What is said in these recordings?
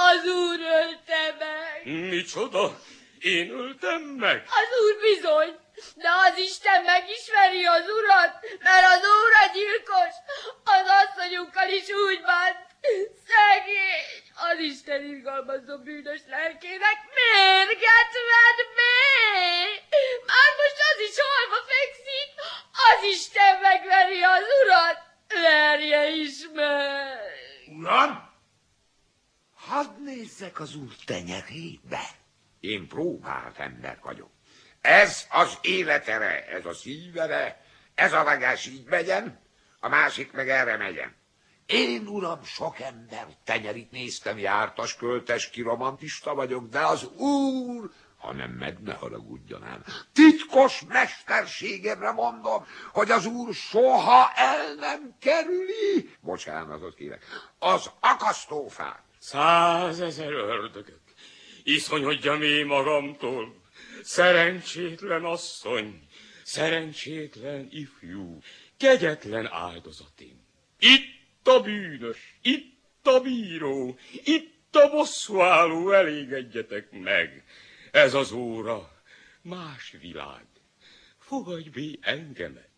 Az úr ölte meg. Micsoda? Én öltem meg? Az úr bizony, de az Isten megismeri az urat, mert az úr a gyilkos, az asszonyunkkal is úgy bánt. Szegény, az Isten irgalmazó bűnös lelkének mérget vedd még. Már most az is halva fekszik, az Isten megveri az urat, verje is meg. Uram, hadd nézzek az úr tenyerébe. Én próbált ember vagyok. Ez az életere, ez a szívere, ez a legás így megyen, a másik meg erre megyen. Én, uram, sok ember tenyerit néztem, jártas, költes, kiromantista vagyok, de az úr, Ha nem meg, ne haragudjon ám. titkos mesterségemre mondom, hogy az úr soha el nem kerüli, Bocsánatot kérek. Az akasztófát. 100 000 ördögök. Iszonyodjam én magamtól. Szerencsétlen asszony, szerencsétlen ifjú, kegyetlen áldozatim. Itt a bűnös, itt a bíró, itt a bosszúálló, elégedjetek meg. Ez az óra, más világ. Fogadj bé engemet.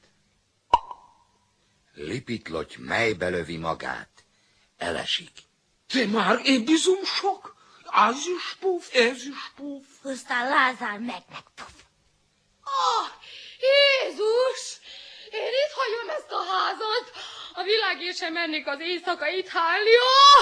Lipitloty melybe lövi magát, elesik. Te már bizony sok? Az is puf, ez is puf. Aztán Lázár meg puf. Jézus! Én itt hagyom ezt a házat, a világért sem mennék az éjszaka itt hálni.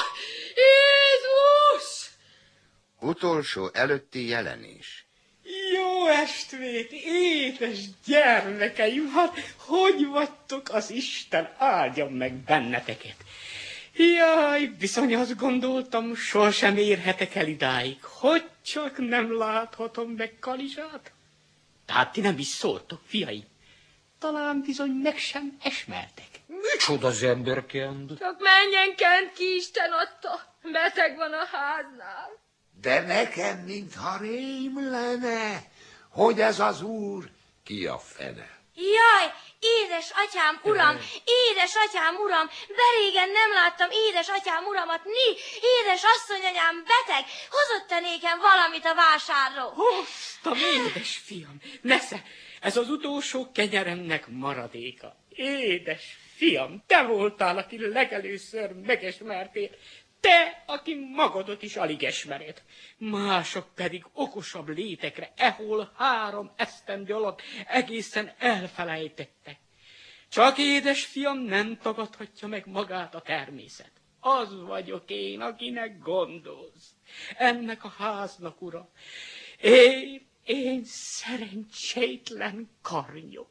Jézus! Utolsó előtti jelenés. Jó estvét, édes gyermekeim, hát hogy vagytok, az Isten áldja meg benneteket. Jaj, bizony azt gondoltam, sohasem érhetek el idáig, hogy csak nem láthatom meg Kalizsát. Tehát ti nem is szóltok, fiaim. Talán bizony meg sem esmertek. Micsoda az emberkend? Csak menjen kent ki, Isten adta. Beteg van a háznál. De nekem, mintha rém lenne, hogy ez az úr ki a fene. Jaj, édes atyám, uram, édes atyám, uram, berégen nem láttam édes atyám, uramat, édes asszonyanyám beteg, hozott-e nékem valamit a vásárról? Hoztam, édes fiam, nesze, ez az utolsó kenyeremnek maradéka. Édes fiam, te voltál, aki legelőször megesmertél, te, aki magadot is alig esmered. Mások pedig okosabb létekre, ehol 3 esztendő alatt egészen elfelejtettek. Csak édes fiam nem tagadhatja meg magát a természet. Az vagyok én, akinek gondolsz. Ennek a háznak ura. Én szerencsétlen karnyok.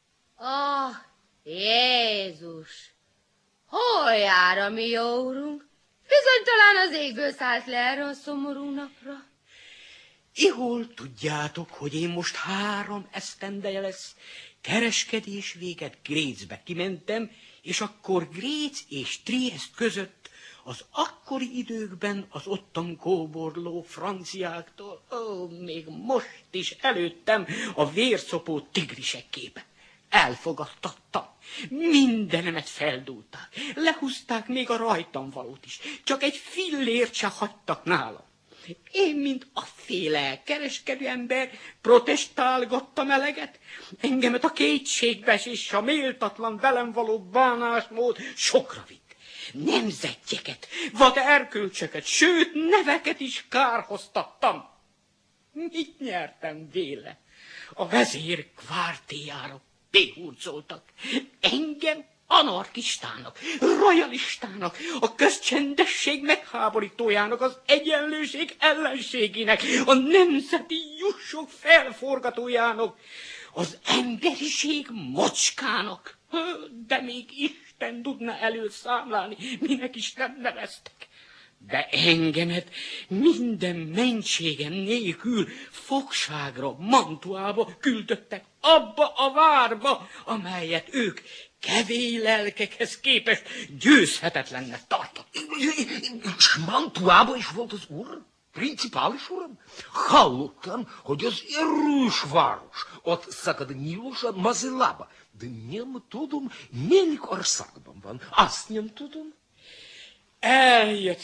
Jézus! Hol jár a mi jó úrunk? Bizony talán az égből szállt le erre a szomorú napra. Ihol tudjátok, hogy én most 3 esztendeje lesz kereskedés véget Grécbe kimentem, és akkor Grác és Triest között az akkori időkben az ottan kóborló franciáktól, még most is előttem a vérszopó tigrisek képe. Elfogadtattam. Mindenemet feldúlták. Lehúzták még a rajtam valót is. Csak egy fillért se hagytak nálam. Én, mint afféle kereskedő ember, protestálgattam eleget. Engemet a kétségbeesés és a méltatlan velem való bánásmód sokra vitt. Nemzetjeket, vad erkölcsöket, sőt neveket is kárhoztattam. Mit nyertem véle? A vezér kvártéjára behurcoltak. Engem anarkistának, royalistának, a közcsendesség megháborítójának, az egyenlőség ellenségének, a nemzeti jussok felforgatójának, az emberiség mocskának. De még Isten tudna előszámlálni, minek is nem neveztek. De engemet minden mentségem nélkül fogságra, Mantuába küldöttek, abba a várba, amelyet ők kevély lelkekhez képest győzhetetlennek tartottak. És Mantuában is volt az úr? Principális uram? Hallottam, hogy az erős város, ott szakad a Nyílus a Mazelába, de nem tudom, melyik országban van, azt nem tudom. Eljött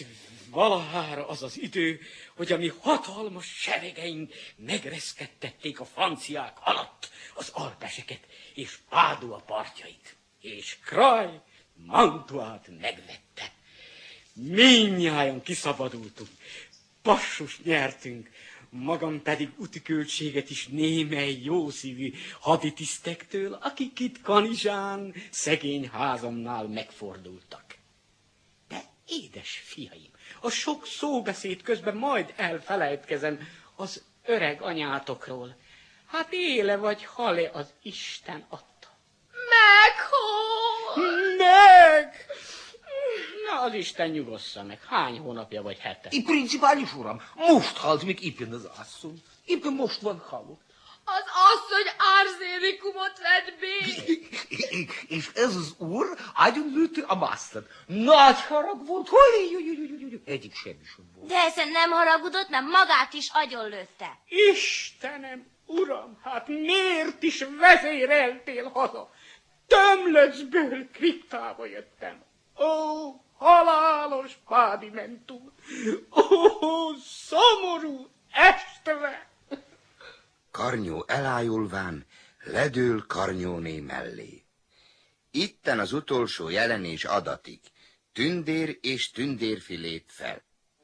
valahára az az idő, hogy a mi hatalmas seregeink megreszkettették a franciák alatt az Alpeseket és Pádua partjait, és Kraj Mantuát megvette. Mindnyájan kiszabadultunk, passust nyertünk, magam pedig útiköltséget is némely jószívű haditisztektől, akik itt Kanizsán szegény házamnál megfordultak. De édes fiaim, a sok szóbeszéd közben majd elfelejtkezem az öreg anyátokról. Hát éle vagy hal-e az Isten adta? Meghol! Meg! Na, az Isten nyugossza meg. Hány hónapja vagy hete? Principális uram, most halt még éppen az asszony. Éppen most van halott. Az asszony árzénikumot vett be. És ez az úr agyon lőtte a masztat. Nagy harag volt, hogy egyik semmi sem volt. De ezen nem haragudott, mert magát is agyonlőtte. Istenem, uram, hát miért is vezéreltél haza? Tömlöcből kriptába jöttem. Ó, halálos pádimentum! Ó, szomorú este! Karnyó elájulván ledől Karnyóné mellé. Itten az utolsó jelenés adatik. Tündér és tündérfi lép fel.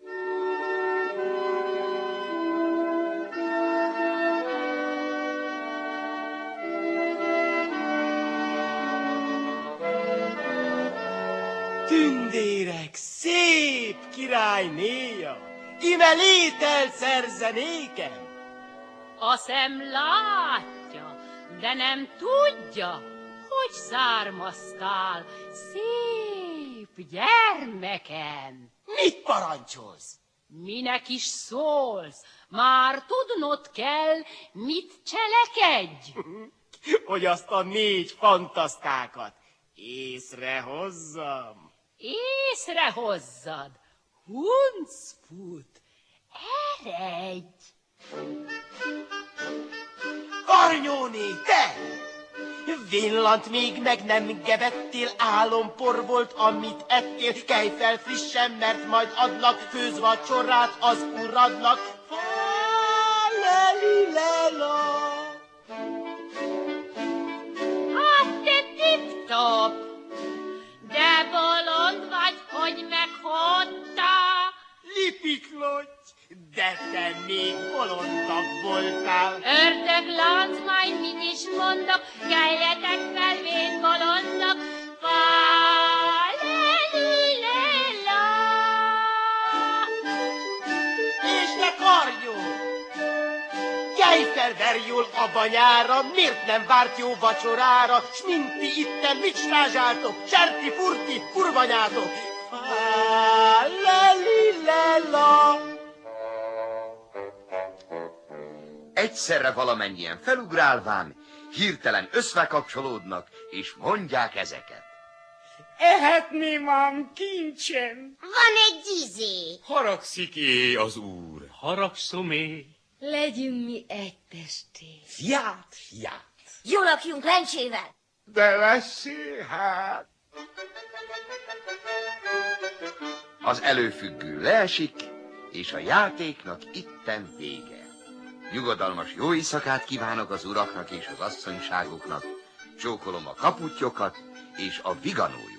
Tündérek, szép királynéja, ime lételt szerzenékem. A szem látja, de nem tudja, hogy származtál, szép gyermeken. Mit parancsolsz? Minek is szólsz? Már tudnod kell, mit cselekedj. Hogy azt a 4 fantasztákat észrehozzam. Észrehozzad, huncfut, eredj! Karnyóné, te! Villant még meg nem gebettél, álompor volt, amit ettél. Kelj fel frissen, mert majd adlak főzvacsorát az uradnak. Fa-le-li-le-la. Hát te tip-top, de bolond vagy, hogy meghagytál. Lipiklotty, de te még bolondabb voltál. Ördöglánc, majd mit is mondok, keljetek fel, vén bolondok, fa-le-li-le-la. És te, Karnyó! Kelj fel, verj jól a banyára, miért nem várt jó vacsorára, s mint ti itten mit strázsáltok, serti, furti, kurvanyátok. Fa-le-li-le-la. Egyszerre valamennyien felugrálván, hirtelen összekapcsolódnak, és mondják ezeket. Ehetném ám, kincsem! Van egy izé. Haragszik-é az úr? Haragszom-é. Legyünk mi egy testé. Fiát. Jól lakjunk lencsével. De leszé, hát. Az előfüggő leesik, és a játéknak itten vége. Nyugodalmas jó éjszakát kívánok az uraknak és az asszonyságoknak, csókolom a kaputyokat és a viganójukat.